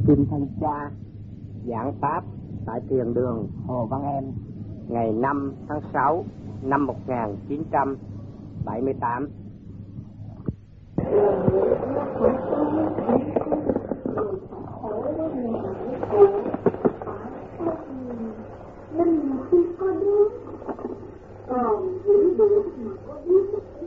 Kim Thanh Cha giảng pháp tại Thiền đường Hồ Văn Em ngày 5 tháng 6 năm 1978. Nên khi có đứa còn giữ được mà có đứa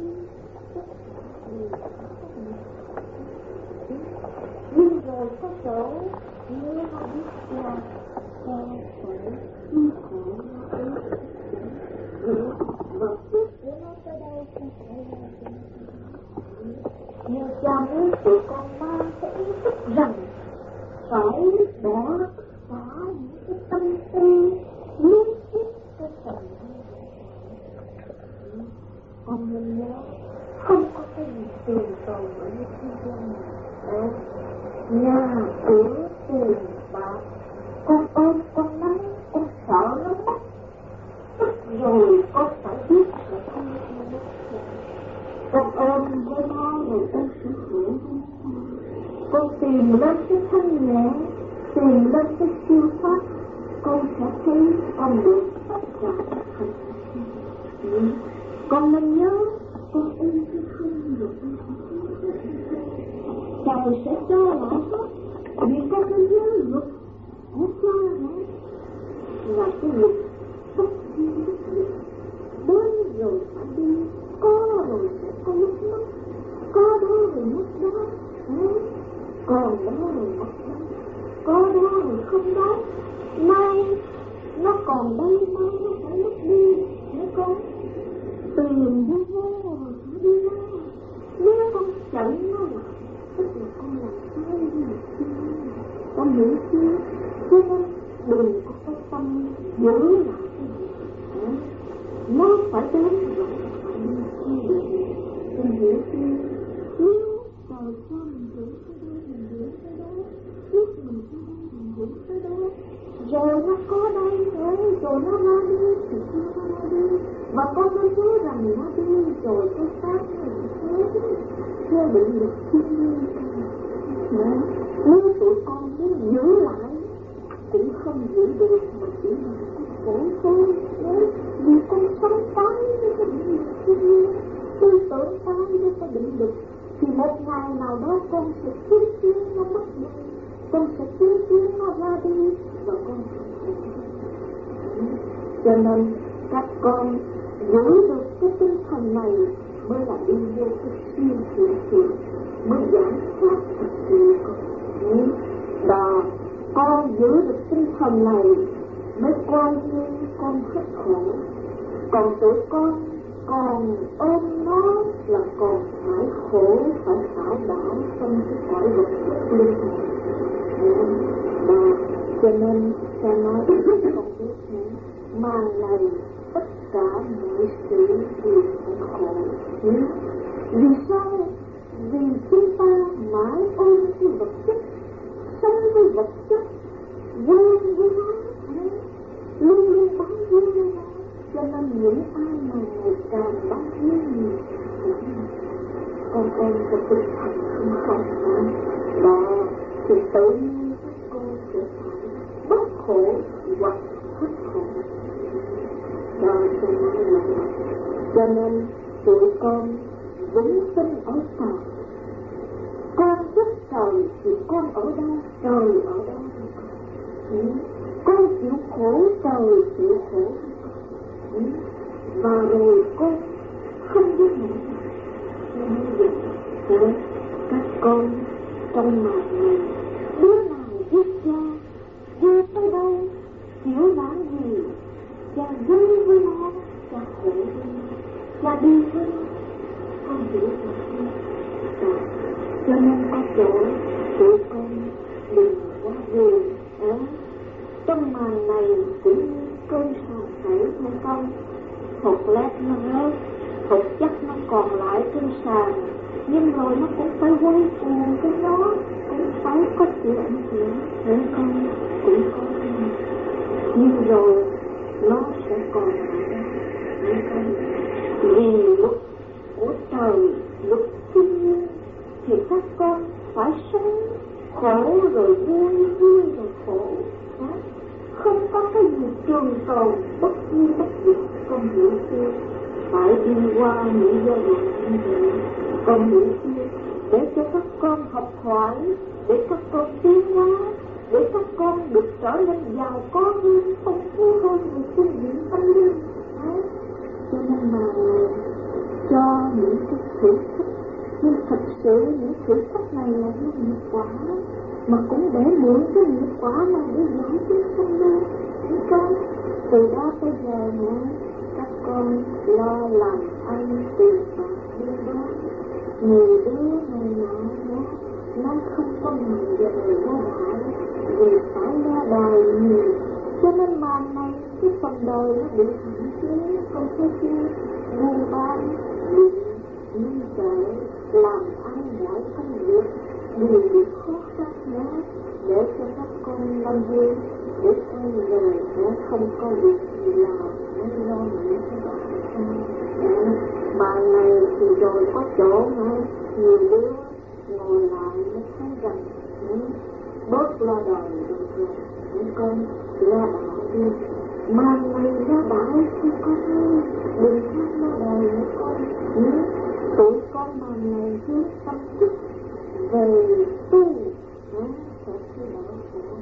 nhưng rồi có chỗ nếu họ biết là cha phải đi khổ và phước của nó tới đây không phải là nhưng cha muốn tụi con mang cái ý thức rằng phải bỏ xả những cái tâm tư liên tiếp cái phần con nên nhớ không có cái gì tiền cầu ở những thế gian này. Nhà cửa tiền bạc con ôm con nắm con sợ nó mất rồi con phải biết là không mất. Con ôm với nó rồi con sẽ hưởng con tìm lên cái thanh nhẹ, tìm lên cái siêu thoát, con sẽ thấy con được tất cả thành. Con nên nhớ con ôm cái không được, trời sẽ cho lại hết, vì con nên nhớ luật của cha này là cái luật tất nhiên tất nhiên, đến rồi phải đi, có rồi sẽ có lúc mất, có đó rồi mất đó, còn đó rồi mất đó, có đó rồi không đó, nay nó còn đây, mai nó phải mất đi, hả con? Tìm vô vô rồi phải đi ra, nếu con chặn nó lại, tức là con làm sai gì con hiểu chưa? Cho nên đừng có cái tâm giữ lại cái gì, nó phải đến rồi phải đi chi, con hiểu chưa? Nếu trời cho mình giữ tới đây, mình giữ tới đó, lúc mình tới đây, mình giữ tới đó, rồi nó có đây, rồi nó ra đi, thì nó ra đi, và con mới nhớ rằng nó đi rồi cái xác nó bị chết, chưa bị được thiên nhiên. Nếu tụi con muốn giữ lại cũng không giữ được, mà chỉ là khổ thôi. Vì con sống tái với cái định lực thiên nhiên, tư tưởng tái với cái định lực, thì một ngày nào đó con sẽ chứng kiến nó mất đi, con sẽ chứng kiến nó ra đi, và con sẽ khổ. Cho nên các con giữ được cái tinh thần này mới là đi vô cái siêu hiện tượng, mới giải thoát thật sự con. Và con giữ được tinh thần này mới coi như con hết khổ. Còn tụi con còn ôm nó là còn phải khổ, phải khảo đảo trong cái cõi vật chất linh hồn. Và cho nên cha nói con biết màn này tất cả mọi sự đều phải khổ. Vì sao? Vì chúng ta mãi ôm cái vật chất, sống với vật chất, quen với nó, luôn luôn bám víu với nó. Cho nên những ai mà ngày càng bám víu nhiều, con ôm cái tinh thần không nữa, đó thì tự nhiên các con sẽ phải bất khổ hoặc hết khổ. Đó cho nên là cho nên tụi con vững tin ở trời. Con rất trời thì con ở đâu? Trời ở đâu? Con chịu khổ, trời chịu khổ. Và rồi con không biết nữa. Các con trong màn này, đứa nào biết cha, cha tới đâu, chịu làm gì, cha vui với nó, cha khổ với nó, cha đi với nó, con hiểu được không? Cho nên có chỗ tụi con đừng quá buồn. Trong màn này cũng như cơn sàn chảy thôi con, hột lép nó rớt, hột chắc nó còn lại trên sàn, nhưng rồi nó cũng phải quay cuồng cái nó, cũng phải có chịu ảnh hưởng, để con cũng có cái này. Nhưng rồi nó sẽ còn lại đó, để con vì luật của trời, luật thiên nhiên, thì các con phải sống khổ rồi vui, vui rồi khổ. Không có cái gì trường tồn bất di bất diệt, con hiểu chưa? Phải đi qua những giai đoạn như vậy, con hiểu chưa? Để cho các con học hỏi, để các con tiến hóa, để các con được trở nên giàu có hơn, phong phú hơn về phương diện tâm linh. Cho nên mà cho những cái thử thách, nhưng thật sự những thử thách này là do nghiệp quả, mà cũng để mượn cái nghiệp quả này để giải quyết tâm linh. Các con từ đó tới giờ nữa, các con lo làm ăn tiền bạc buôn bán, nhiều đứa này nọ nó không có ngừng về người ra đại vì phải ra đời nhiều, cho nên mà này cái phần đời nó bị hạn chế. Không có chi buôn bán điện nhưng trợ làm ăn mọi công việc đều bị khó khăn nữa, để cho các con làm gì để quay về nó không có việc gì làm mới lo những cái đó. Mà này thì rồi có chỗ nữa, nhiều đứa ngồi lại mới thấy rằng bớt lo đời được rồi, những con lo đạo đi. Mà này lo đạo không có hay, đừng tham lo đời nữa con. Tụi con mà này hướng tâm thức về tu sẽ thay đổi khổ.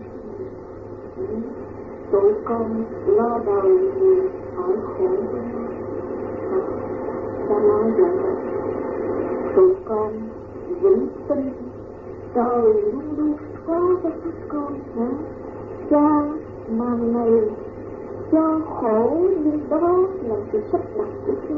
Tụi con lo đời nhiều hỏi khổ cho nó. Cha nói vậy, tụi con vững tin trời luôn luôn có cho các con hả? Cha mà này cho khổ, nhưng đó là sự sắp đặt của cha.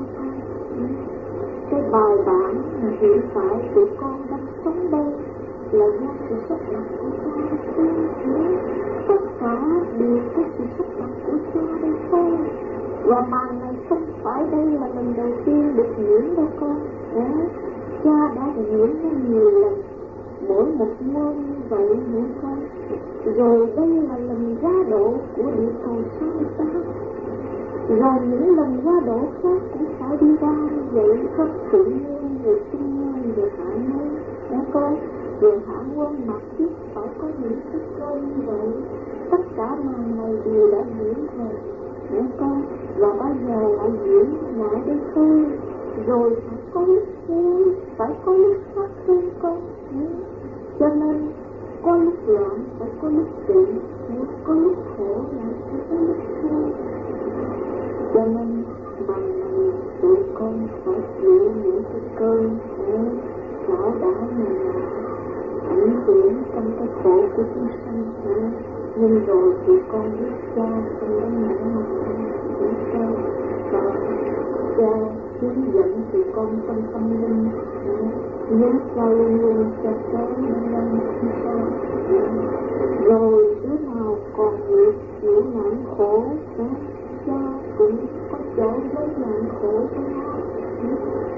Cái bài bản mà hiện tại tụi con đang sống đây là do sự sắp đặt của cha. Tất cả đều có sự sắp đặt của cha đây thôi. Và màn này không phải đây là lần đầu tiên được nhiễm đâu con. Cha đã nhiễm nó nhiều lần, mỗi một môn như vậy nữa con. Rồi đây là lần ra độ của địa cầu sao ta. Rồi những lần ra độ khác cũng phải đi ra như vậy, có tự nhiên, rồi sinh nhiên, rồi hạ nguyên, đó con. Rồi hạ quân mặc thiết phải có những cái cơ như vậy. Tất cả màn này đều đã diễn rồi, đó con. Và bây giờ lại diễn lại đây thôi. Rồi phải có lúc vui, phải có lúc phát sinh con. Cho nên có lúc loạn, phải có lúc trị, có lúc khổ, lại phải có lúc vui. Cho nên bằng này tụi con phải chịu những cái cơn khổ đau này ảnh hưởng trong cái khổ của chúng sanh. Nhưng rồi tụi con biết cha trong đó nổi lòng cha hướng dẫn tụi con trong tâm linh, nhớ cha luôn luôn cho cháu lên sao. Rồi đứa nào còn chịu nỗi khổ, cha cũng có chỗ với nỗi khổ của nó.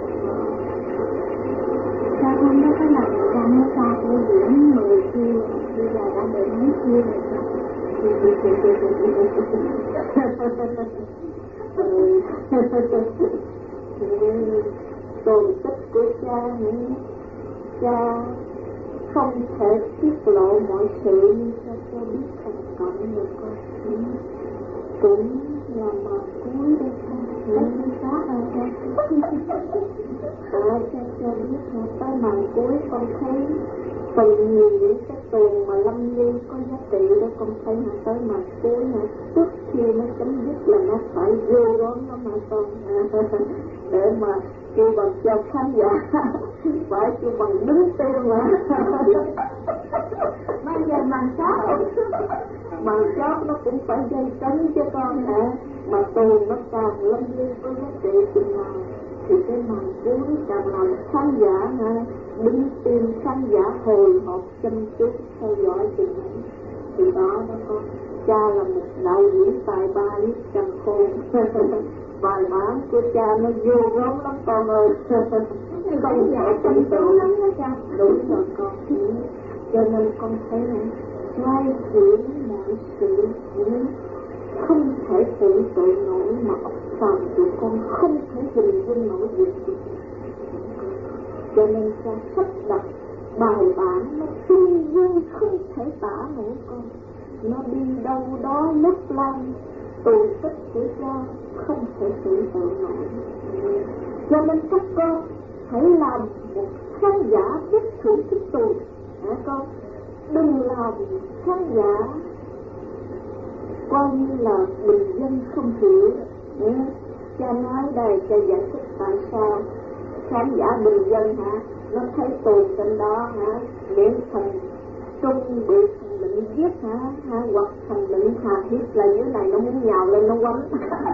Cha không có cái lần cha nói cha tôi diễn 10 kia, bây giờ đã bị mấy kia rồi. Tồn tích của cha nữa, cha không thể tiết lộ mọi sự nhưng cho biết thành cộng được con. Cũng là màn cuối đây con, lấy cái xác ra cho biết là tới màn cuối con thấy phần nhiều những cái tuồng mà lâm ly có giá trị đó, con thấy là tới màn cuối là trước khi nó chấm dứt là nó phải vô đó nó mà con để mà kêu bằng cho khán giả phải kêu bằng đứng tên mà bây giờ màn chót nó cũng phải dây cấn cho con hả, mà tuồng nó càng lâm ly có giá trị chừng nào thì cái màn cuối càng làm khán giả hả đứng tim, khán giả hồi hộp chăm chút theo dõi chừng ấy. Từ đó đó con, cha là một đạo diễn tài ba biết càng khôn. Bài bản của cha nó vô gớm lắm con ơi. Không phải chân tưởng lắm đó cha. Đúng rồi con. Cho nên con thấy này, xoay chuyển mọi sự không thể tưởng tượng nổi, mà óc phàm tụi con không thể hình dung nổi việc gì. Cho nên cha sắp đặt bài bản nó kinh dân không thể tả nổi con. Nó đi đâu đó lấp lăng, tù tích của cha không thể tưởng tượng nổi. Cho nên các con hãy làm một khán giả biết thưởng thức tù, hả con? Đừng làm khán giả coi như là bình dân không hiểu. Cha nói đây, cha giải thích tại sao khán giả bình dân hả, nó thấy tù trên đó hả, miễn thành trung bị thành lĩnh giết hả, hoặc thành lĩnh hà hiếp là dưới này nó muốn nhào lên nó quánh.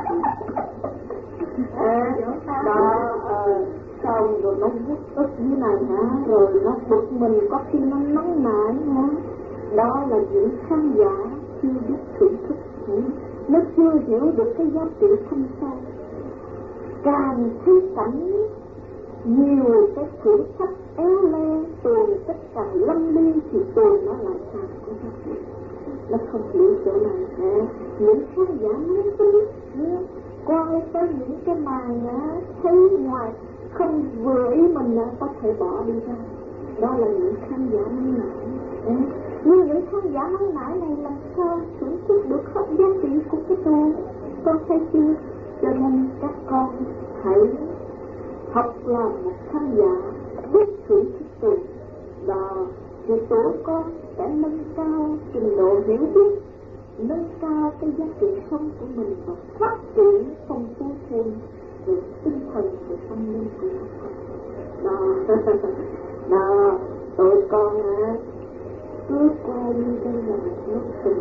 Xong rồi nó vút ức dưới này hả, rồi nó bực mình, có khi nó nóng nảy hả. Đó là những khán giả chưa biết thưởng thức, nó chưa hiểu được cái giá trị thâm sâu. Càng thấy cảnh nhiều cái thử thách éo le, tuồng tất cả lâm ly thì tuồng nó lại càng có giá trị. Nó không hiểu chỗ này hả. Những khán giả mới tính coi tới những cái màn thấy ngoài không vừa ý mình có thể bỏ đi ra. Đó là những khán giả nóng nảy. Nhưng những khán giả nóng nảy này làm sao thưởng thức được hết giá trị của cái tuồng, con thấy chưa? Cho nên các con hãy học làm một khán giả biết thưởng thức tuồng. Đó thì tuổi con sẽ nâng cao trình độ hiểu biết, nâng cao cái giá trị sống của mình và phát triển phong phú thêm về tinh thần, về tâm linh của con. Đó, tụi con cứ coi như đây là một lớp tình,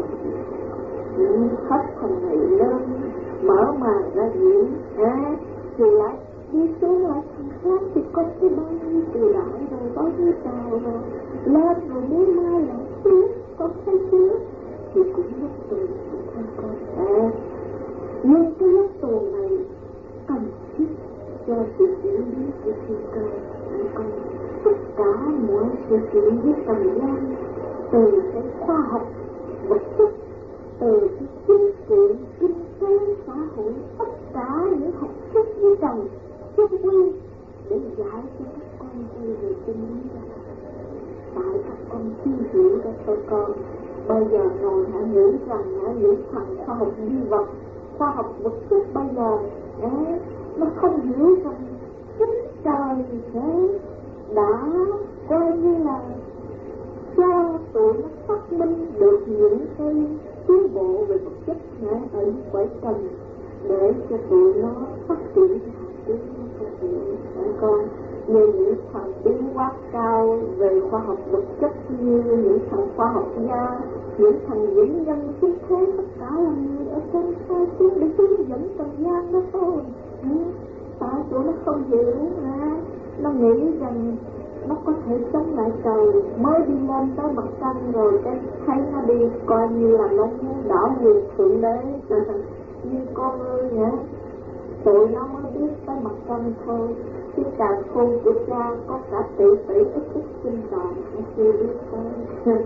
hết thành ngày lớn mở màn ra diễn thì lại đi xuống lại thằng khác thì con cái bao nhiêu từ đại rồi, bao nhiêu tàu rồi lên rồi mới mai lại xuống, con thấy chưa? Thì cũng lớp tuồng của con. Nhưng cái lớp tuồng này cần thiết cho sự diễn biến của thiên cơ. Con tất cả mọi sự kiện với tầm gian, từ cái khoa học vật chất, từ cái chính trị, kinh tế, xã hội, tất cả những học thuyết với chồng chung quy để giải cho các con quay về chân lý ra. Tại các con chưa hiểu ra thôi con. Bây giờ ngồi nghĩ rằng những thằng khoa học vi vật, khoa học vật chất bây giờ nó không hiểu rằng chính trời thế đã coi như là cho tụi nó phát minh được những cái tiến bộ về vật chất ở những cõi trần để cho tụi nó phát triển hạt tiến nó không hiểu con. Như những thằng tiến hóa cao về khoa học vật chất, như những thằng khoa học gia, những thằng vĩ nhân xuất thế, tất cả là người ở trên sai tiến để hướng dẫn trần gian đó thôi. Tại tụi nó không hiểu, nó nghĩ rằng nó có thể sống lại trời, mới đi lên tới mặt trăng rồi cái thấy nó đi coi như là nó muốn đảo ngược thượng đế. Nhưng con ơi tụi nó mới biết tới mặt trăng thôi. Cái càng khôn của cha có cả tỷ ức sinh tròn cũng chưa biết thôi.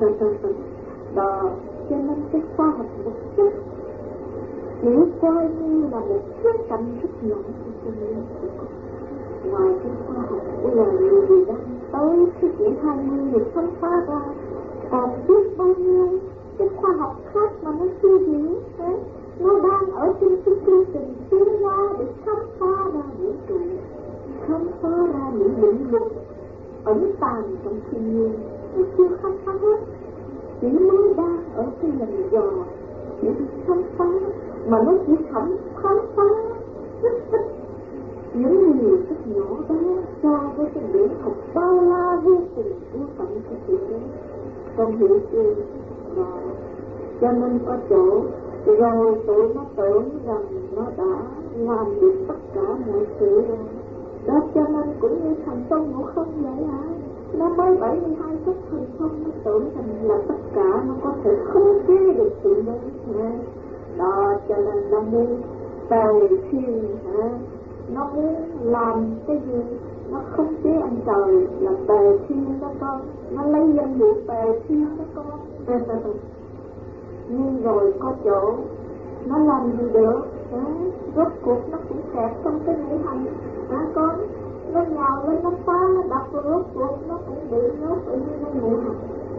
Đó, cho nên cái khoa học vật chất chỉ coi như là một khía cạnh rất nhỏ của chân lý của con. Ngoài cái khoa học của loài người đang tới thế kỷ 20 được khám phá ra, còn biết bao nhiêu cái khoa học khác mà nó chưa hiểu. Nó đang ở trên cái chương trình tiến hóa để khám phá ra vũ trụ, khám phá ra những định luật ẩn tàng trong thiên nhiên. Nó chưa khám phá hết, chỉ mới đang ở cái lần dò để khám phá, mà nó chỉ khám phá rất ít những điều rất nhỏ bé so với cái biển học bao la vô cùng vô tận của sự đấy. Con hiểu chưa? Cho nên có chỗ rồi tụi nó tưởng rằng nó đã làm được tất cả mọi sự rồi. Đó cho nên cũng như thằng Tôn Ngộ Không vậy hả? Nó mới 72 cấp thần thông, nó tưởng rằng là tất cả nó có thể khống chế được sự đấy. Đó cho nên nó muốn tề thiên nó muốn làm cái gì? Nó khống chế anh trời là tề thiên đó con. Nó lấy danh hiệu tề thiên đó con. Nhưng rồi có chỗ nó làm gì được, rốt cuộc nó cũng kẹt trong cái ngũ hành con. nó nhào lên nó phá, nó đập vào rốt cuộc, nó cũng bị nhốt ở dưới cái mũi hạt.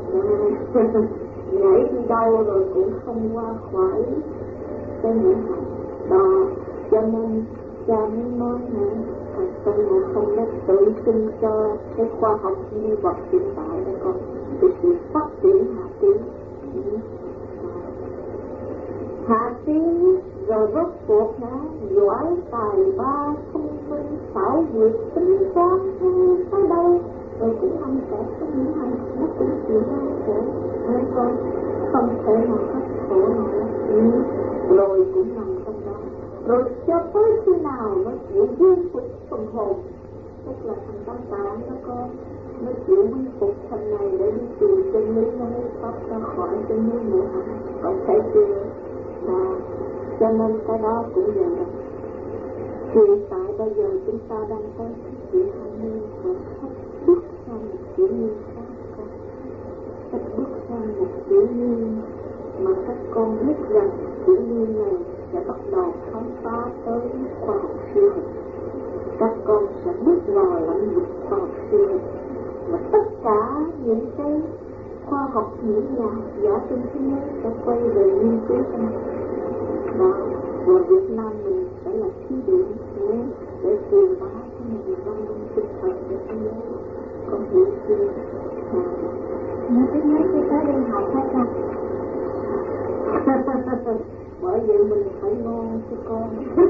Nhảy đi đâu rồi cũng không qua khỏi cái mũi hạt. Đó, cho nên cha mới nói nữa, thằng Tôn Ngộ Không đã tự sinh cho cái khoa học như vật hiện tại đó con, thì sự phát triển hạ tiến. Hạ tiến rồi rốt cuộc giỏi tài ba, thông minh, xảo quyệt, tính toán tới đâu rồi cũng ăn kẹt cái những hành nó cũng chịu đau khổ. Nên con không thể nào hết khổ nổi, rồi cũng nằm trong đó. Rồi cho tới khi nào nó chịu quy phục phần hồn, tức là thành tâm tạng đó con, nó chịu quy phục thành này để đi tìm chân lý, nó mới thoát ra khỏi cái núi mũi hạt. Con thấy chưa? Cho nên cái đó cũng vậy. Hiện tại bây giờ chúng ta đang có chuyện hạnh nhân và sắp bước sang một kiểu nhiên khác con. Sắp bước sang một kiểu nhiên mà các con biết rằng kiểu nhiên này sẽ bắt đầu khám phá tới khoa học siêu hình. Các con sẽ bước vào lĩnh vực khoa học siêu hình. Và tất cả những cái khoa học những nhà giả trên thế giới sẽ quay về nghiên cứu trong đó. Và Việt Nam mình sẽ là thí điểm để truyền bá cái nền văn minh tinh thần của thế giới. Con hiểu chưa? Nó cứ nói khi tới đi học hết ra. Bởi vậy mình phải ngon cho con.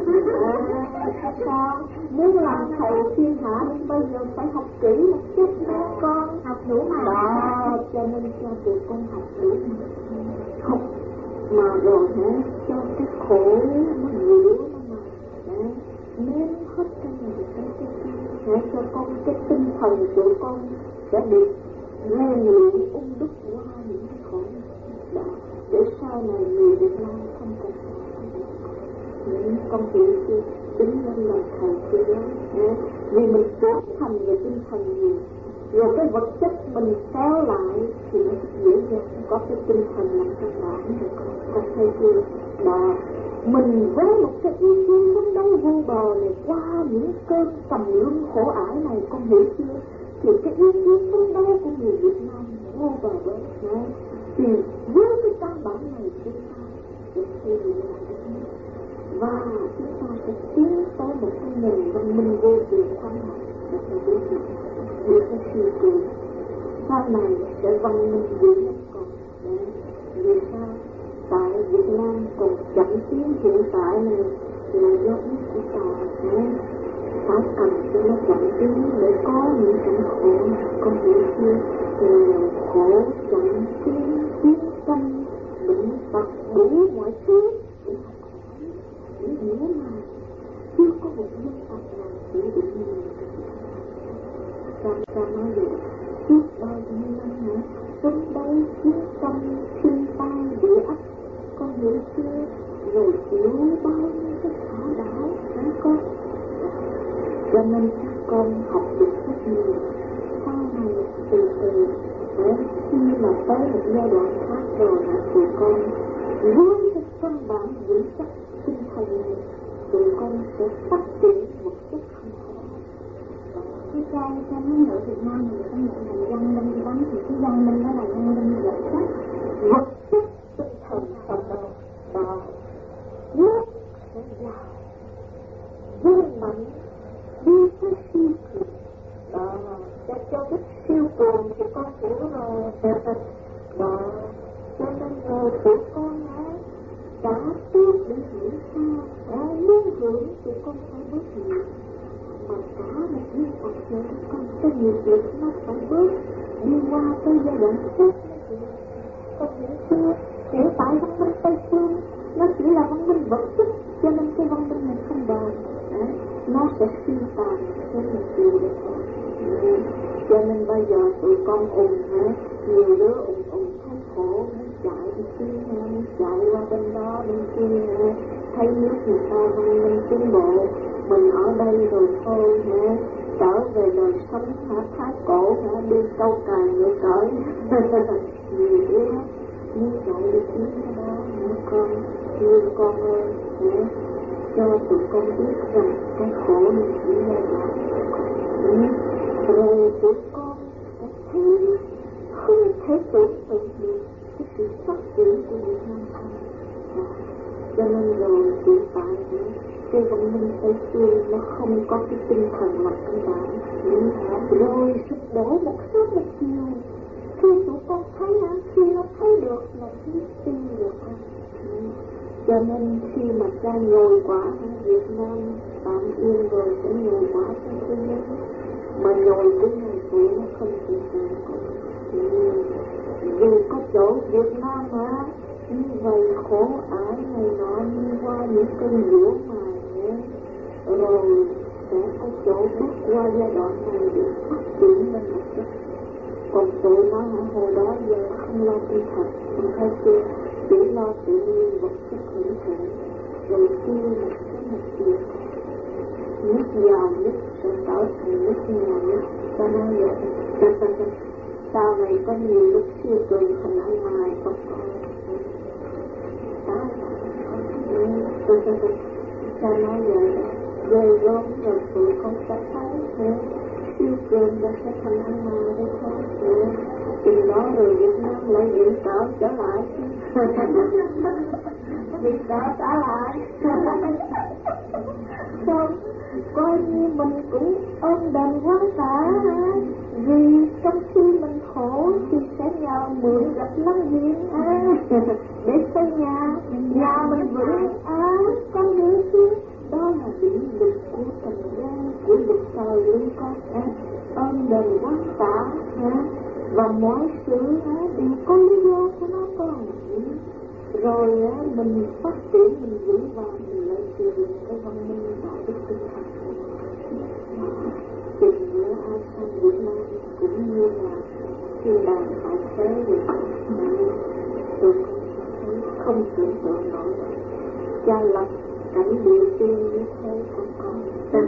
Sao? Muốn làm thầy thiên hạ bây giờ phải học kỹ một chút nữa con. Học đủ mà. Đó, cho nên cho tụi con học đủ mà. Học mà rồi cho cái khổ nó hiểu nó mà nếm hết cái này cái cho con cái tinh thần của con sẽ được rèn luyện ung đúc qua những cái khổ đó, để sau này người Việt Nam không còn những con hiểu chưa? Chính là thầy chưa đó. Vì mình trưởng thành về tinh thần nhiều, rồi cái vật chất mình kéo lại thì nó dễ dàng có cái tinh thần làm căn bản rồi con thấy chưa? Đó, mình với một cái ý chí phấn đấu vô bờ này qua những cơn trầm luân khổ ải này, con hiểu chưa? Thì cái ý chí phấn đấu của người Việt Nam vô bờ bến này, thì với cái căn bản này chúng ta sẽ xây dựng lại đất nước và chúng ta sẽ tiến tới một cái nền văn minh vô cùng khoan hậu và sẽ biết được với cái siêu cường sau này sẽ văn minh duy nhất còn đấy. Vì sao? Tại Việt Nam còn chậm tiến hiện tại này là do ý của ta phải cần cho nó chậm tiến để có những cảnh khổ con hiểu chưa? Nghèo khổ chậm tiến chiến tranh bệnh tật đủ mọi thứ để học hỏi những nghĩa mà chưa có một dân tộc nào chịu đựng nhiều. Ta nói vậy suốt bao nhiêu năm nữa phấn đấu chiến tranh thiên tai địa ách con hiểu chưa? Rồi chịu bao nhiêu cái khổ đau hả con? Cho nên các con học được rất nhiều. Sau này từ từ khi mà tới một giai đoạn khác rồi tụi con với cái căn bản vững chắc tinh thần này, tụi con sẽ phát triển một cách không khó. Cái trai cho nói ngữ Việt Nam thì có nghĩa là văn minh lắm, thì cái văn minh đó là văn minh vật chất tinh thần trong đó nước sẽ giàu vui mạnh đi tới siêu cường đó, cho cái siêu cường thì con hiểu rồi đó. Cho nên rồi tụi con đã biết để hiểu sao muốn hưởng tụi con phải bước nhiều, mà cả một nhân vật nữa con cái nghiệp lực nó phải bước đi qua tới giai đoạn khác. Con hiểu chưa? Hiện tại văn minh Tây Phương nó chỉ là văn minh vật chất, cho nên cái văn minh này không bền, nó sẽ suy tàn với một điều đó. Cho nên bây giờ tụi con nhiều đứa ùng thấy khổ muốn chạy đi kia, muốn chạy qua bên đó bên kia, thấy nước người ta văn minh tiến bộ, mình ở đây rồi thôi trở về đời sống thái cổ đi câu cài ngựa cởi nhiều đứa muốn chạy đi kiếm cái đó con thương con ơi cho tụi con biết rằng cái khổ này chỉ là Rồi tụi con sẽ thấy không thể tưởng tượng được cái sự phát triển của Việt Nam không. Cho nên rồi hiện tại cái văn minh Tây phương nó không có cái tinh thần lập căn bản, rồi sụp đổ một sớm một chiều. Khi tụi con thấy khi nó thấy được là nó tin được. Cho nên khi mà cha nhồi quả ở Việt Nam tạm yên rồi sẽ nhồi quả trong thế giới, mà nhồi cái này tụi nó không chịu được. Vì có chỗ Việt Nam như vậy khổ ải này nọ đi qua những cơn lũ mà rồi sẽ có chỗ bước qua giai đoạn này để phát triển lên một chút. Còn tụi nó hồi đó giờ không lo tinh thần, không thấy chưa, chỉ lo tự nhiên vật chất hưởng thụ, rồi tiêu một cái một chuyện. Nước giàu nhất sẽ trở thành nước nghèo nhất, cho nên vậy. Sau này có nhiều lúc siêu cường thành ở ngoài con cha nói vậy rồi lớn rồi tụi con sẽ thấy siêu cường đã sẽ thành ăn mà đây thôi. Từ đó rồi Việt Nam lại viện trợ trở lại. Viện trợ trở lại. Xong coi như mình cũng ơn đền quán tạ. Vì trong khi mình khổ thì sẽ nhờ mượn gặp lắm viện để xây nhà mình vững con nhớ chứ. Đó là định lực của trần gian, của lực trời luôn con. Ơn đền quán tạ và mọi sự đều có lý do của nó con. Rồi mình phát triển, mình vững vàng, mình lại sử dụng cái văn minh đạo đức tinh thần. Tình nghĩa ASEAN Việt Nam cũng như là khi đàn hải thế vậy. Tôi không tưởng tượng nổi. Cha lập cảnh địa tiên như thế của con.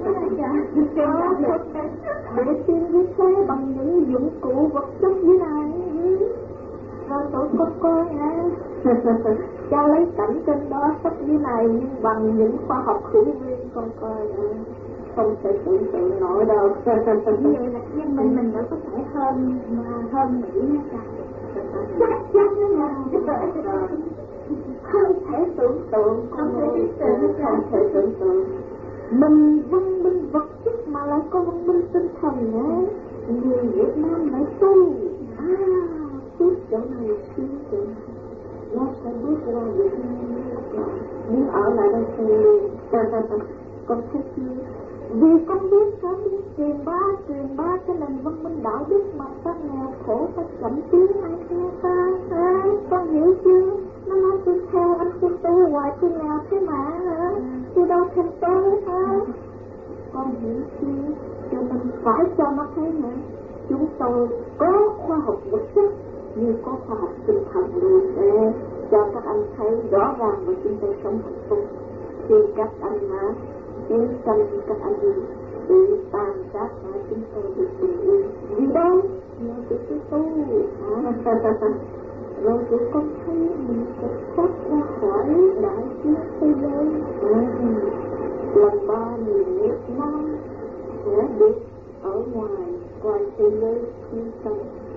Địa tiên như thế bằng những dụng cụ vật chất như này. Rồi tụi con coi cha lấy cảnh trên đó sách như này nhưng bằng những khoa học hữu vi con coi không thể tưởng tượng nổi đâu. Như vậy là nhân mình đã có thể hơn Mỹ nha cha. Chắc chắn là không thể tưởng tượng, không thể tưởng tượng. Mình văn minh vật chất mà lại có văn minh tinh thần nữa. Người Việt Nam lại tu suốt chỗ này suốt chỗ này. Nó sẽ bước qua Việt Nam muốn ở lại đây xây luôn. Con thấy chưa? Vì con biết truyền bá cái nền văn minh đạo đức mà ta nghèo khổ ta chậm tiếng ai nghe ta. Con hiểu chưa? Nó nói tôi theo anh tôi hoài tôi nghèo thế mà tôi đâu thêm tới con hiểu chưa? Cho nên phải cho nó thấy nữa. Chúng tôi có khoa học vật chất như có khoa học tinh thần luôn để cho các anh thấy rõ ràng và chúng tôi sống hạnh phúc. Khi các anh chiến tranh các anh bị tàn sát chúng tôi được bình yên. Vì đâu? Nhờ tụi tôi tu. Rồi tụi con thấy mình sẽ thoát ra khỏi đại chiến thế giới. Lần 3 người Việt Nam sẽ được ở ngoài thế giới chiến tranh.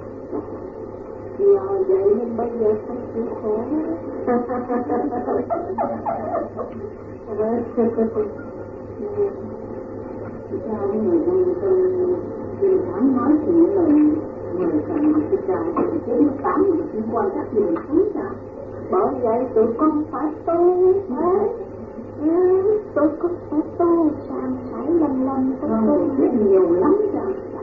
Nhờ vậy nên bây giờ không chịu khổ. Cha với người dân tôi dám nói thì những lời mời cần mà tôi cha thì chứ nó cảm mình quan trắc gì mình thấy sao. Bởi vậy tụi con phải tu. Tụi con phải tu sang sải lần tu biết nhiều lắm cha.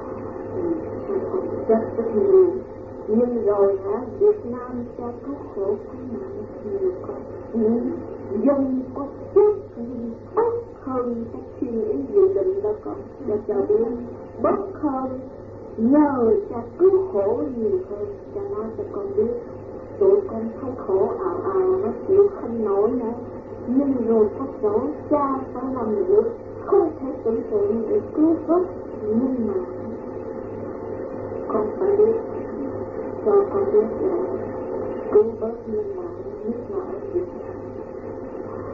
Rất nhiều. Nhưng rồi Việt Nam cha cứu khổ của mạng nhiều con. Dân có chất bất hơn các suy nghĩ dự định đó con. Cho biết bất hơn nhờ cha cứu khổ nhiều hơn. Cha nói cho con biết tụi con thấy khổ ào nó chịu không nổi nữa. Nhưng rồi có chỗ cha phải làm được không thể tưởng tượng để cứu vớt. Nhưng mà con phải biết cho con biết là cứu vớt nhân mạng nhất là ở Việt Nam.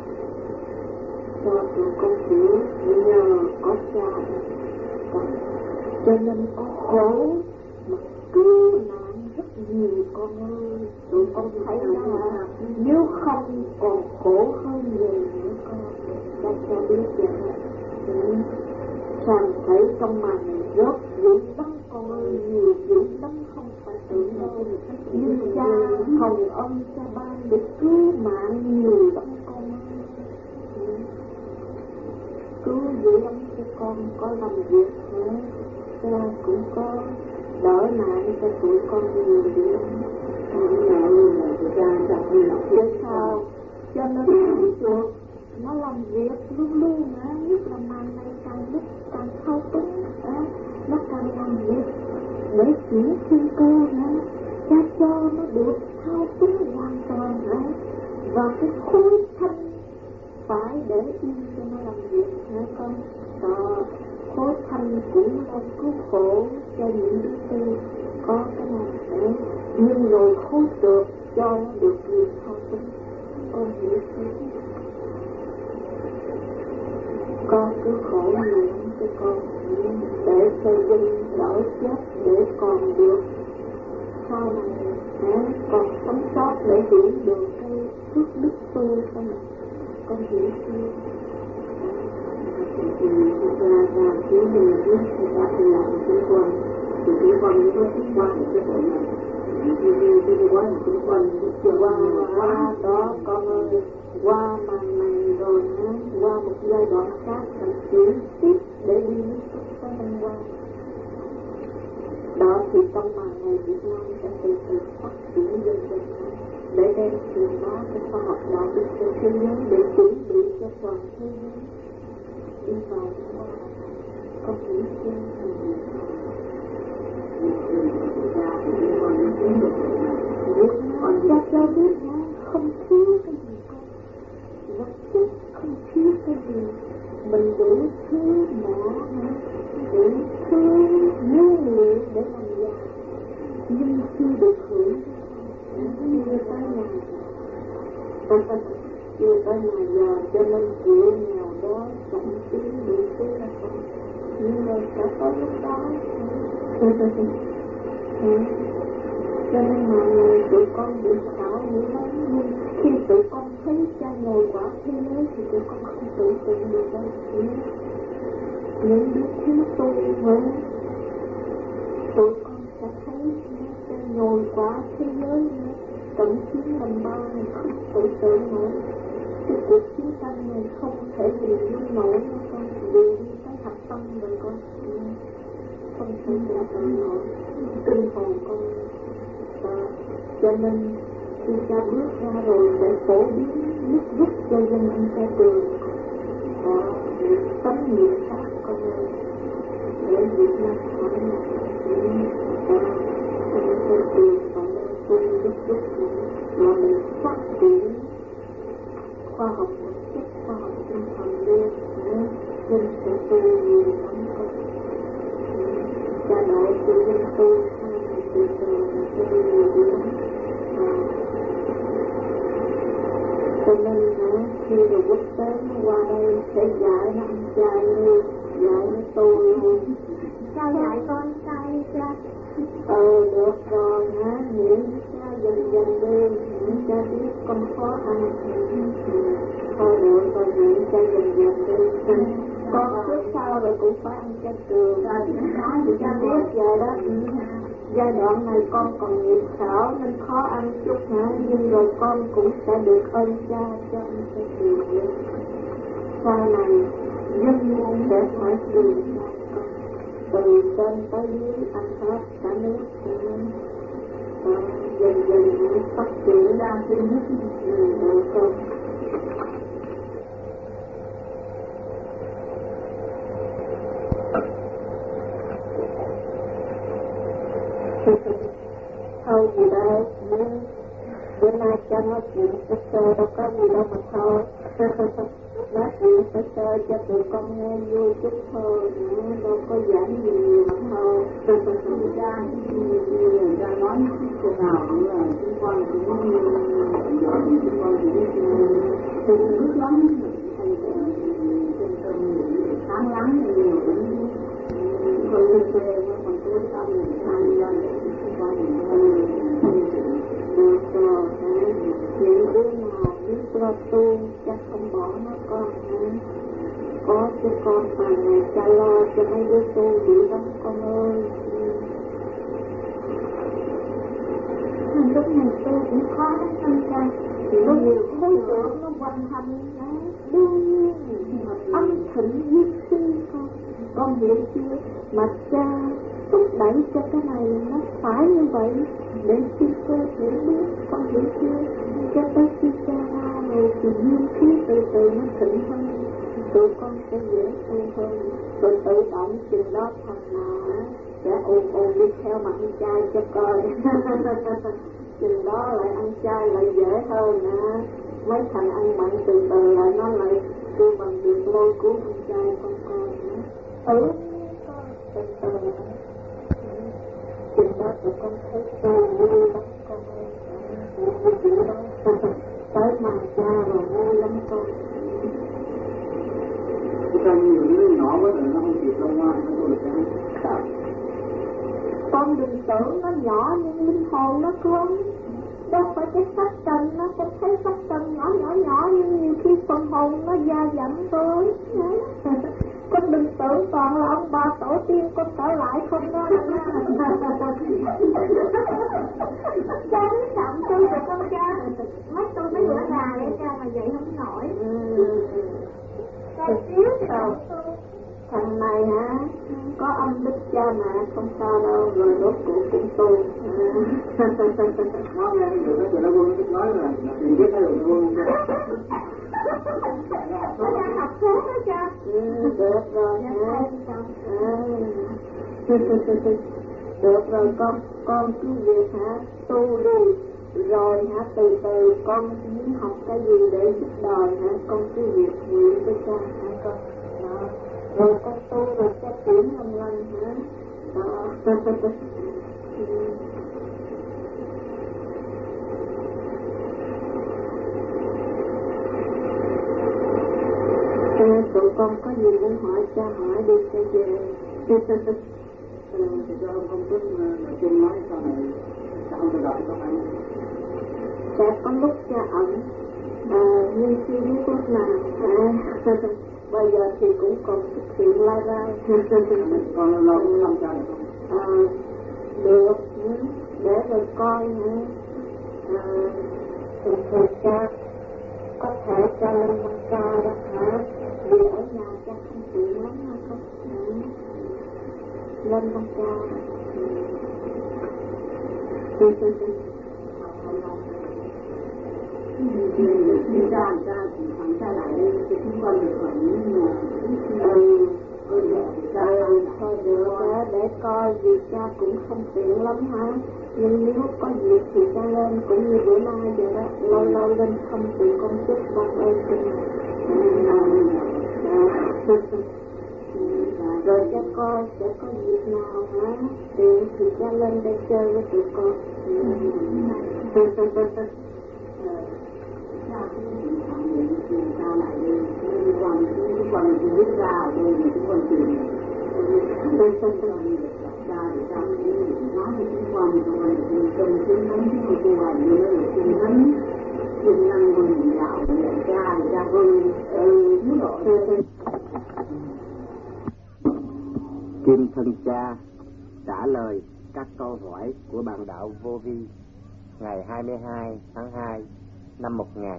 Cho tụi con hiểu nhờ có cha con cho nên có khổ mà cứu nạn rất nhiều con ơi. Tụi con thấy đó hả? Nếu không còn khổ hơn nhiều nữa con. Các cha biết vậy hả? Sàn thấy trong màn này rớt dữ lắm con ơi, nhiều dữ lắm không phải tưởng đâu. Nhưng cha hồng ân cha ban để cứu mạng nhiều lắm con ơi. Cứu dữ lắm cho con có làm việc nữa. Cha cũng có đỡ nạn cho tụi con nhiều dữ lắm. Chứ sao? Cho nên chuột nó làm việc luôn luôn á, nhất là màn này càng lúc càng thao túng á, nó càng làm việc để chuyển thiên cơ á, cha cho nó được thao túng hoàn toàn á, và cái khối thanh phải để yên cho nó làm việc hả con? Khối thanh cũng không cứu khổ cho những đứa tư có cái này nữa, nhưng rồi khối trượt cho nó được quyền thao túng. Con hiểu không? Con cứ khổ nhiều lắm cho con, để cho dân đỡ chết để còn được sau này còn sống sót để hiểu được cái phước đức tu của mình. Con hiểu chưa? Thì ra chứ mình biết thì ta thì làm chúng con thì chúng con mới có thích qua một cái hội này. Thì qua một cái quan qua đó con ơi, qua màn này rồi nữa, qua một giai đoạn khác phải chuyển tiếp để đi đến cái văn hóa. Đó thì trong màn này Việt Nam sẽ từ từ phát triển dần dần để đem truyền bá cái khoa học đạo đức cho thế giới, để chuẩn bị cho toàn thế giới đi vào con hiểu chưa? Cha cho biết không thiếu cái gì con, vật chất không thiếu cái gì, mình đủ thứ mỏ, đủ thứ nguyên liệu để làm giàu, nhưng chưa được hưởng, chưa tới nhà, chưa tới nhà giàu, cho nên chuyện nghèo đó chẳng tiếng đủ thứ là con, nhưng rồi sẽ có lúc đó. Cho nên mà tụi con bị xảo dữ lắm, nhưng khi tụi con thấy cha ngồi quả thế giới thì tụi con không tự tượng được đâu. Những đứa thiếu tu hơn, tụi con sẽ thấy cha ngồi quả thế giới nữa, tận chiến lần ba này không tự tượng nổi. Cái cuộc chiến tranh này không thể hình dung nổi nữa con, vì cái hạt tâm rồi con, không thể hình dung nổi, kinh hồn con. Cho nên khi cha bước ra rồi sẽ phổ biến nước rút cho dân ăn cha trường và tấm nghiệp pháp con ơi, để Việt Nam khỏi là và ăn cha trường và tu nước rút mà mình phát triển khoa học vật chất, khoa học tinh thần lên dân sẽ tu nhiều lắm con. Cha nói cho dân tu từ từ nhiều lắm. Cho nên khi người quốc tế nó qua đây sẽ dạy nó ăn chay luôn, dạy nó tu luôn. Sao dạy con chay cha? Được rồi hả, miễn cha dần dần đi, miễn cha biết con khó ăn. Thôi được rồi, miễn cha dần dần đi. Con trước sau rồi cũng phải ăn chay trường. Thì cha biết vậy đó. Giai đoạn này con còn nghiệp xảo nên khó ăn chút hả, nhưng rồi con cũng sẽ được ơn cha cho ăn chay trường. Sau này dân môn sẽ phải trường cha con, từ trên tới dưới ăn hết cả nước dần dần phát triển ra cái nước được con. Thôi gì đâu, bữa nay cho nói chuyện sơ đâu có gì đâu mà thôi. Nói chuyện sơ cho tụi con nghe vui chút thôi, đâu có giảng gì nhiều mà thôi. Cha nói chỗ nào cũng là chúng con cũng nói chúng con chỉ biết nước lắm, hay trên cơm sáng lắm nhiều cũng Thôi lên về còn tôi xong rồi sang lên qua mình được rồi những đứa nào biết lo tu chắc không bỏ nó con nữa. Có cho con mà ngày cha lo cho mấy đứa tu dữ lắm con ơi. Lúc này tôi cũng khó lắm anh cha. Thì có nhiều khối tượng nó hoành hành đương nhiên âm thịnh giết sinh con hiểu chưa? Mà cha thúc đẩy cho cái này nó phải như vậy để khi cơ thể biết, con hiểu chưa? Cho tới khi cha ra rồi thì duyên khí từ từ nó thịnh hơn, tụi con sẽ dễ tu hơn, rồi tự động chừng đó thằng nào sẽ ồn đi theo mà ăn chay cho coi. Chừng đó lại ăn chay lại dễ hơn nè. Mấy thằng ăn mặn từ từ lại nó lại kêu bằng việc lôi cuốn ăn chay con coi nữa. Con từ từ chừng đó tụi con thấy tu vui lắm con ơi. Tới mà cha rồi vui lắm con. Trong nhiều đứa nhỏ quá rồi nó không kịp đâu ngoan nó tôi sẽ con đừng tưởng nó nhỏ nhưng linh hồn nó con. Đâu phải cái sắc trần, nó sẽ thấy sắc trần nhỏ nhưng nhiều khi phần hồn nó già dặn thôi. Con đừng tưởng toàn là ông bà tổ tiên con trở lại không đó nha. Cha biết chậm tôi rồi con cha. Mất tôi mấy bữa gà để cha mà dậy không nổi. Con xíu rồi. Thằng này hả, có âm đức cha mẹ không sao đâu, rồi rốt cuộc cũng tu. nó nghe rồi nó quân nói là mình biết thấy rồi quân. Nó đang học thế đó cha. Được rồi hả. Được rồi con cứ việc hả, tu đi. Rồi hả, từ từ con muốn học cái gì để giúp đời hả, con cứ việc nguyện với cha hả con. Đó. Rồi con tu rồi cha chuyển không lành hả. Đó. Tụi con có gì muốn hỏi cha hỏi đi cha về. Cho không biết là chung nói sau này sao không được gặp các anh. Sẽ có lúc cha ẩn nhưng chưa biết lúc nào. Bây giờ thì cũng còn thực hiện lai rai. Còn lâu cũng làm cha được không? Được, để rồi coi nữa. Thường cha có thể cho lên năm cha đó hả? Vì ở nhà cha không tiện lắm hả con? Lên năm cha. Đi ra thì thằng cha lại đi thì chúng con được khoảng nhưng mà thôi được đó, để coi vì cha cũng không tiện lắm hả, nhưng nếu có việc thì cha lên cũng như bữa nay vậy đó, lâu lâu lên không tiện con chút con ơi rồi cha coi sẽ có việc nào hả tiện thì cha lên đây chơi với tụi con. Sao lại đi chúng con chỉ biết ra ở đây mà chúng con tìm cha để cha nói với chúng con rồi trong cái mấy cái cô hành nữa là cái mấy dùng năng con dạo để cha vui muốn đổi. Kim Thân Cha trả lời các câu hỏi của bạn đạo Vô Vi ngày 22 tháng 2 năm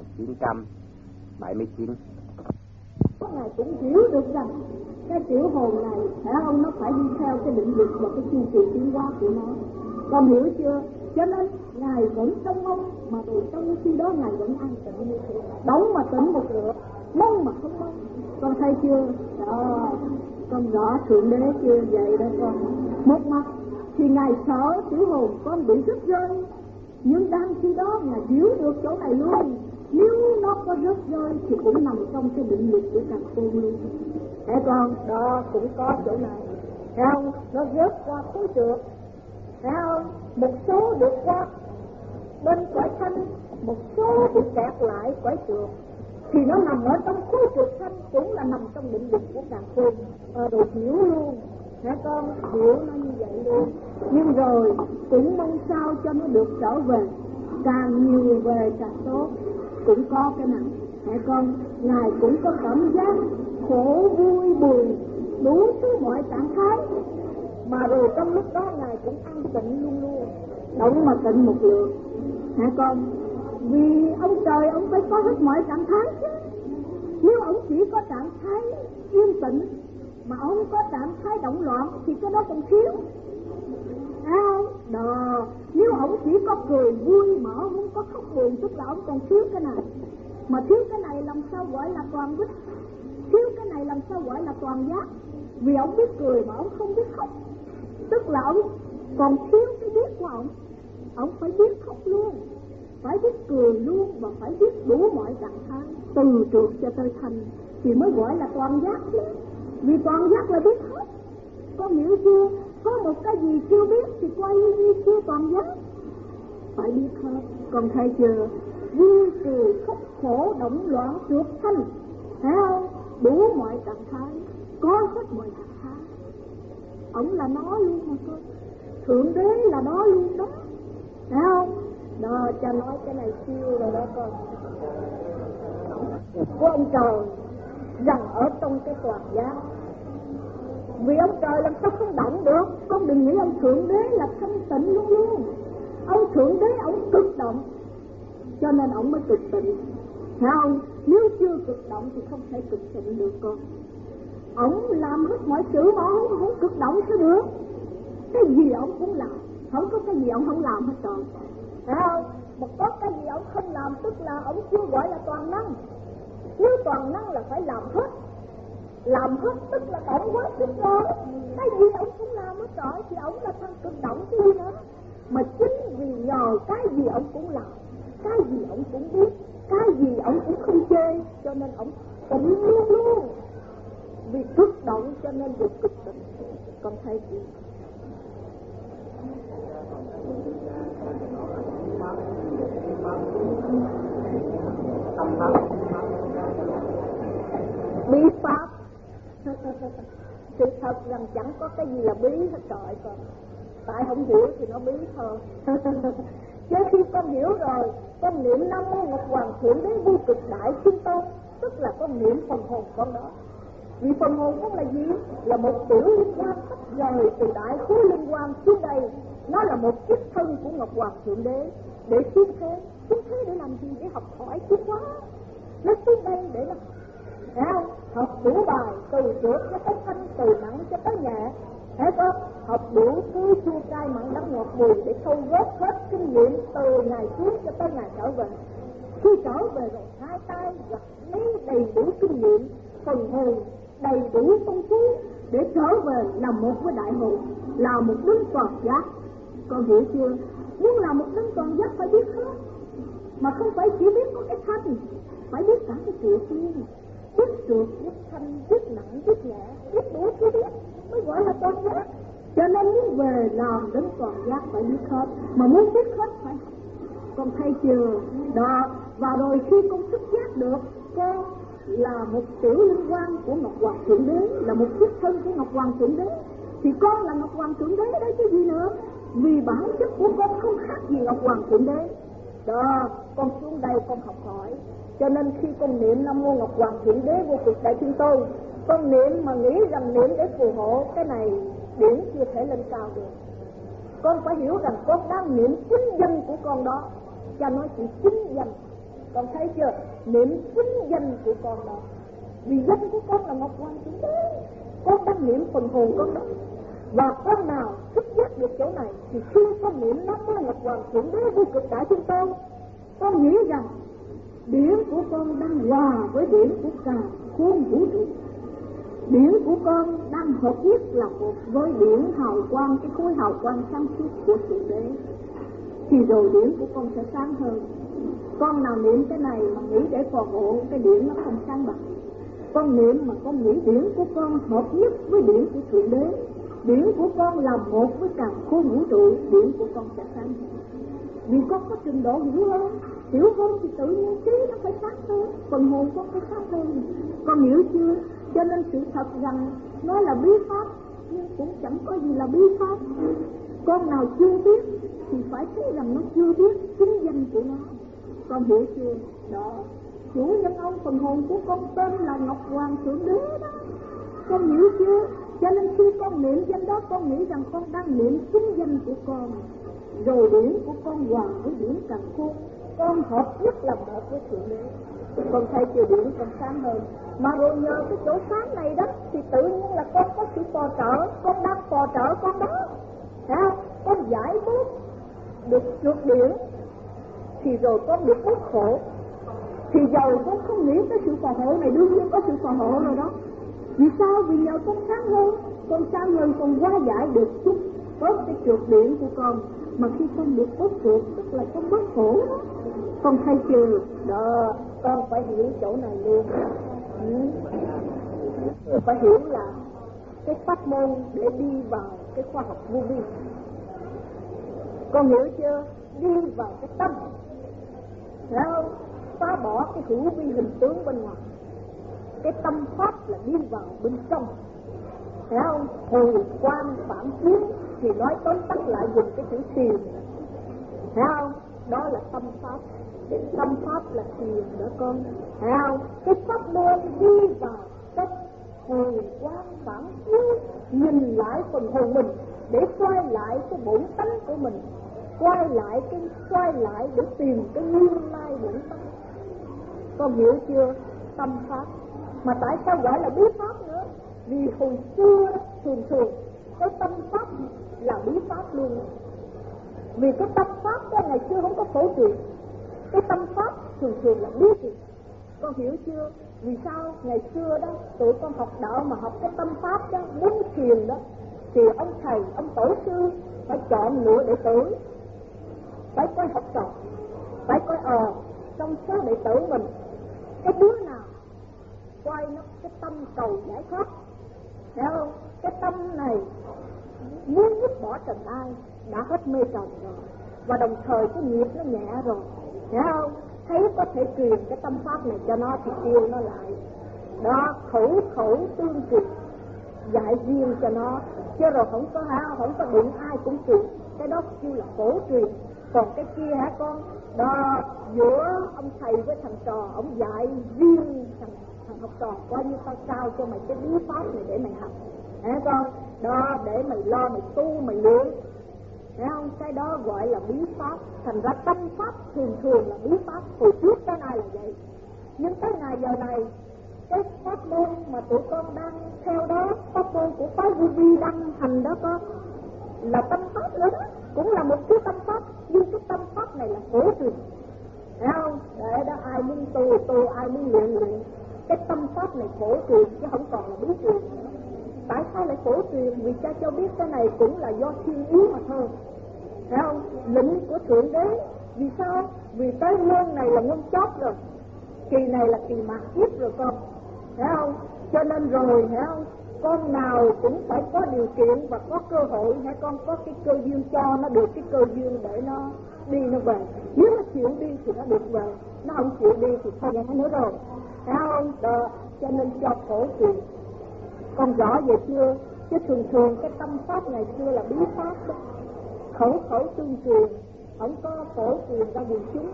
1979. Ngài cũng hiểu được rằng cái tiểu hồn này phải không, nó phải đi theo cái định luật và cái chu kỳ tiến hóa của nó. Con hiểu chưa? Cho nên Ngài vẫn trong mong mà từ trong khi đó Ngài vẫn an tịnh như thế. Đóng mà tỉnh một lửa, mong mà không mong. Con thấy chưa? Đó, con rõ Thượng Đế chưa? Vậy đó con. Một mặt thì Ngài sợ tiểu hồn con bị rớt rơi, nhưng đang khi đó Ngài hiểu được chỗ này luôn. Nếu nó có rớt rơi thì cũng nằm trong cái định luật của càng khôn luôn. Thấy con, đó cũng có chỗ này. Thấy không? Nó rớt qua khối trượt. Thấy không? Một số được qua bên quải thanh, một số bị kẹt lại quải trượt. Thì nó nằm ở trong khối trượt thanh, cũng là nằm trong định luật của càng khôn. Đồ hiểu luôn. Hả con hiểu nó như vậy luôn. Nhưng rồi cũng mong sao cho nó được trở về, càng nhiều về càng tốt. Cũng có cái này hả con, Ngài cũng có cảm giác khổ vui buồn đủ thứ mọi trạng thái, mà rồi trong lúc đó Ngài cũng an tịnh luôn luôn, động mà tịnh một lượt hả con. Vì ông trời ông phải có hết mọi trạng thái chứ. Nếu ông chỉ có trạng thái yên tĩnh mà ông có trạng thái động loạn thì cái đó còn thiếu. Không? Đó, nếu ông chỉ có cười vui mà ông không có khóc buồn tức là ông còn thiếu cái này. Mà thiếu cái này làm sao gọi là toàn bích? Thiếu cái này làm sao gọi là toàn giác? Vì ông biết cười mà ông không biết khóc, tức là ông còn thiếu cái biết của ông. Ông phải biết khóc luôn, phải biết cười luôn, và phải biết đủ mọi trạng thái từ trượt cho tới thành thì mới gọi là toàn giác chứ. Vì toàn giác là biết hết. Con hiểu chưa? Có một cái gì chưa biết thì coi như chưa toàn giác. Phải biết hết. Con thấy chưa? Vui cười khóc khổ động loạn trượt thanh, thấy không? Đủ mọi trạng thái, có hết mọi trạng thái. Ông là nó luôn mà con. Thượng đế là nó luôn đó, thấy không? Đó, cha nói cái này siêu rồi đó con. Của ông trời rằng ở trong cái toàn giác. Vì ông trời làm sao không động được. Con đừng nghĩ ông thượng đế là thanh tịnh luôn luôn. Ông thượng đế ông cực động, cho nên ông mới cực tịnh, thấy không? Nếu chưa cực động thì không thể cực tịnh được con. Ông làm hết mọi sự mà ông không cực động sao được. Cái gì ông cũng làm, không có cái gì ông không làm hết trơn, thấy không? Mà có cái gì ông không làm tức là ông chưa gọi là toàn năng. Nếu toàn năng là phải làm hết tức là động quá sức rồi. Cái gì ông cũng làm hết rồi thì ông là thằng cực động cái gì nữa. Mà chính vì nhờ cái gì ông cũng làm, cái gì ông cũng biết, cái gì ông cũng không chê, cho nên ông tịnh luôn luôn. Vì cực động cho nên được cực tịnh. Con thấy gì? Bí pháp. Sự thật rằng chẳng có cái gì là bí hết trời con. Tại không hiểu thì nó bí thôi. Chứ khi con hiểu rồi, con niệm Nam Mô Ngọc Hoàng Thượng Đế Vô Cực Đại Thiên Tôn, tức là con niệm phần hồn con đó. Vì phần hồn con là gì? Là một tiểu liên quan tách rời từ đại khối liên quan xuống đây. Nó là một chiếc thân của Ngọc Hoàng Thượng Đế để tiến thế. Tiến thế để làm gì? Để học hỏi tiến hóa. Nó xuống đây để làm, thấy không? Học đủ bài từ trượt cho tới thanh, từ nặng cho tới nhẹ, thấy không? Học đủ thứ chua cay mặn đắng ngọt bùi để thâu góp hết kinh nghiệm từ ngày trước cho tới ngày trở về. Khi trở về rồi hai tay gặp lấy đầy đủ kinh nghiệm, phần hồn đầy đủ phong phú để trở về làm một với đại hồn, là một đấng toàn giác. Con hiểu chưa? Muốn làm một đấng toàn giác phải biết hết, mà không phải chỉ biết có cái thanh, phải biết cả cái trượt luôn. Biết trượt, biết thanh, biết nặng, biết nhẹ, biết đủ thứ biết mới gọi là toàn giác. Cho nên muốn về làm đến toàn giác phải biết hết, mà muốn biết hết phải học. Con thấy chưa? Đó, và rồi khi con thức giác được con là một tiểu liên quan của Ngọc Hoàng Thượng Đế, là một chiếc thân của Ngọc Hoàng Thượng Đế, thì con là Ngọc Hoàng Thượng Đế đấy chứ gì nữa. Vì bản chất của con không khác gì Ngọc Hoàng Thượng Đế. Đó, con xuống đây con học hỏi. Cho nên khi con niệm Nam Mô Ngọc Hoàng Thượng Đế Vô Cực Đại Thiên Tôn, con niệm mà nghĩ rằng niệm để phù hộ, cái này điển chưa thể lên cao được. Con phải hiểu rằng con đang niệm chính danh của con đó. Cha nói chỉ chính danh. Con thấy chưa? Niệm chính danh của con đó. Vì danh của con là Ngọc Hoàng Thượng Đế. Con đang niệm phần hồn con đó. Và con nào thức giác được chỗ này thì khi con niệm Nam Mô Ngọc Hoàng Thượng Đế Vô Cực Đại Thiên Tôn, con nghĩ rằng điển của con đang hòa với điển của cả khôn vũ trụ. Điển của con đang hợp nhất là một với điển hào quang, cái khối hào quang sáng suốt của Thượng Đế. Thì rồi điển của con sẽ sáng hơn. Con nào niệm cái này mà nghĩ để phò hộ, cái điển nó không sáng bằng. Con niệm mà con nghĩ điển của con hợp nhất với điển của Thượng Đế, điển của con là một với cả khối vũ trụ, điển của con sẽ sáng hơn. Vì con có trình độ hiểu hơn thì tự nhiên trí nó phải sáng hơn, phần hồn con phải sáng hơn. Con hiểu chưa? Cho nên sự thật rằng nó là bí pháp, nhưng cũng chẳng có gì là bí pháp. Con nào chưa biết thì phải thấy rằng nó chưa biết chính danh của nó. Con hiểu chưa? Đó, chủ nhân ông phần hồn của con tên là Ngọc Hoàng Thượng Đế đó. Con hiểu chưa? Cho nên khi con niệm danh đó, con nghĩ rằng con đang niệm chính danh của con. Rồi điển của con hòa với điển càn khôn, con hợp nhất là một với Thượng Đế. Con thấy chưa, điển con sáng hơn. Mà rồi nhờ cái chỗ sáng này đó thì tự nhiên là con có sự phò trợ. Con đang phò trợ con đó, thấy không? Con giải bớt được trượt điển thì rồi con được bớt khổ. Thì giàu con không nghĩ tới sự phò hộ này, đương nhiên có sự phò hộ rồi đó. Vì sao? Vì nhờ con sáng hơn, con hóa giải được chút bớt cái trượt điển của con. Mà khi con được bớt trượt tức là con bớt khổ đó. Con thấy chưa? Đó, con phải hiểu chỗ này luôn. Phải hiểu là cái pháp môn để đi vào cái khoa học vô vi. Con hiểu chưa? Đi vào cái tâm, thấy không? Phá bỏ cái hữu vi hình tướng bên ngoài. Cái tâm pháp là đi vào bên trong, thấy không? Hồi quan phản chiếu thì nói tóm tắt lại dùng cái chữ thiền, thấy không? Đó là tâm pháp. Tâm pháp là thiền đó con, thấy không? Cái pháp môn đi vào tâm hồi quan phản chiếu, nhìn lại phần hồn mình để xoay lại cái bổn tánh của mình, xoay lại để tìm cái nguyên lai bổn tánh. Con hiểu chưa? Tâm pháp. Mà tại sao gọi là bí pháp nữa? Vì hồi xưa thường cái tâm pháp là bí pháp luôn. Vì cái tâm pháp đó ngày xưa không có phổ truyền. Cái tâm pháp thường là bí truyền. Con hiểu chưa? Vì sao? Ngày xưa đó tụi con học đạo mà học cái tâm pháp đó, muốn truyền đó, thì ông thầy, ông tổ sư phải chọn lựa đệ tử, phải coi học trò, phải coi trong số đệ tử mình cái đứa nào quay nó cái tâm cầu giải thoát, thấy không? Cái tâm này muốn dứt bỏ trần ai, đã hết mê trần rồi, và đồng thời cái nghiệp nó nhẹ rồi, thấy không? Thấy có thể truyền cái tâm pháp này cho nó thì kêu nó lại. Đó, khẩu tương truyền, dạy riêng cho nó, chứ rồi không có đụng ai cũng truyền. Cái đó kêu là phổ truyền. Còn cái kia hả con? Đó, giữa ông thầy với thằng trò, ông dạy riêng thằng học trò, coi như tao trao cho mày cái bí pháp này để mày học, hả con? Đó, để mày lo, mày tu, mày luyện, thấy không? Cái đó gọi là bí pháp. Thành ra tâm pháp thường là bí pháp. Hồi trước tới nay là vậy. Nhưng tới ngày giờ này, cái pháp môn mà tụi con đang theo đó, pháp môn của phái vô vi đang hành đó con, là tâm pháp nữa đó, cũng là một cái tâm pháp. Nhưng cái tâm pháp này là phổ truyền, thấy không? Để đó ai muốn tu, ai muốn luyện. Cái tâm pháp này phổ truyền chứ không còn là bí truyền nữa. Tại sao lại phổ truyền? Vì cho biết cái này cũng là do thiên ý mà thôi, thấy không? Lệnh của Thượng Đế. Vì sao? Vì tới môn này là môn chót rồi, kỳ này là kỳ mạt kiếp rồi con, thấy không? Cho nên rồi, thấy không? Con nào cũng phải có điều kiện và có cơ hội, hãy con có cái cơ duyên cho nó được cái cơ duyên để nó đi nó về. Nếu nó chịu đi thì nó được về, nó không chịu đi thì thôi nhá nữa rồi, thấy không? Đó, cho nên cho phổ truyền. Con rõ vậy chưa? Chứ thường cái tâm pháp ngày xưa là bí pháp đó. Khẩu tương truyền, không có phổ truyền ra quần chúng.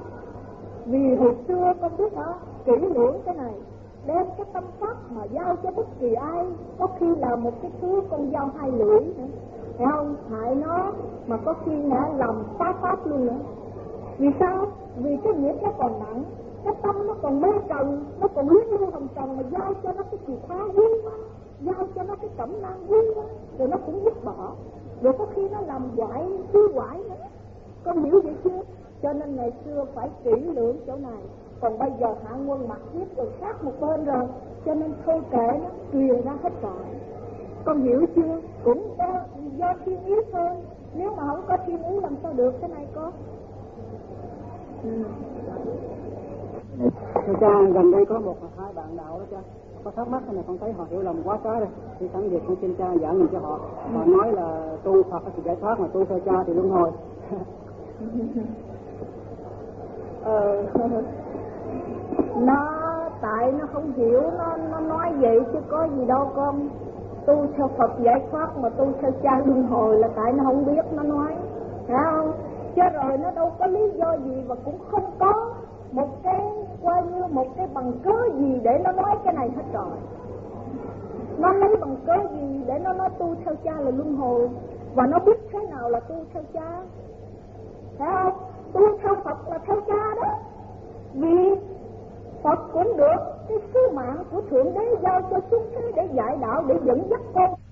Vì hồi xưa con biết hả, kỹ lưỡng cái này, đem cái tâm pháp mà giao cho bất kỳ ai, có khi là một cái thứ con dao hai lưỡi nữa, thấy không? Hại nó, mà có khi là làm phá pháp luôn nữa. Vì sao? Vì cái nghiệp nó còn nặng, cái tâm nó còn mê trần, nó còn luyến lưu hồng trần, mà giao cho nó cái chìa khóa quý quá, giao cho nó cái cẩm nang quý quá, rồi nó cũng dứt bỏ, rồi có khi nó làm hoại, hư hoại nữa. Con hiểu vậy chưa? Cho nên ngày xưa phải kỹ lưỡng chỗ này. Còn bây giờ hạ quân mặt giết rồi sát một bên rồi, cho nên thôi kệ nó truyền ra hết rồi. Con hiểu chưa? Cũng do thiên ý thôi. Nếu mà không có thiên ý làm sao được cái này con? Cha, gần đây có một hai bạn đạo đó cha, có thắc mắc này, con thấy họ hiểu lầm quá trái rồi. Thì sẵn việc con xin cha giảng mình cho họ. Họ nói là tu Phật thì giải thoát, mà tu theo cha thì luân hồi. Nó tại nó không hiểu, nó nói vậy chứ có gì đâu con. tu theo Phật giải thoát mà tu theo cha luân hồi là tại nó không biết nó nói, phải không? Chứ rồi nó đâu có lý do gì và cũng không có một cái coi như một cái bằng cớ gì để nó nói cái này hết rồi. Nó lấy bằng cớ gì để nó nói tu theo cha là luân hồi, và nó biết thế nào là tu theo cha, phải không? Tu theo Phật là theo cha đó, vì Phật cũng được cái sứ mạng của Thượng Đế giao cho chúng thế để dạy đạo, để dẫn dắt con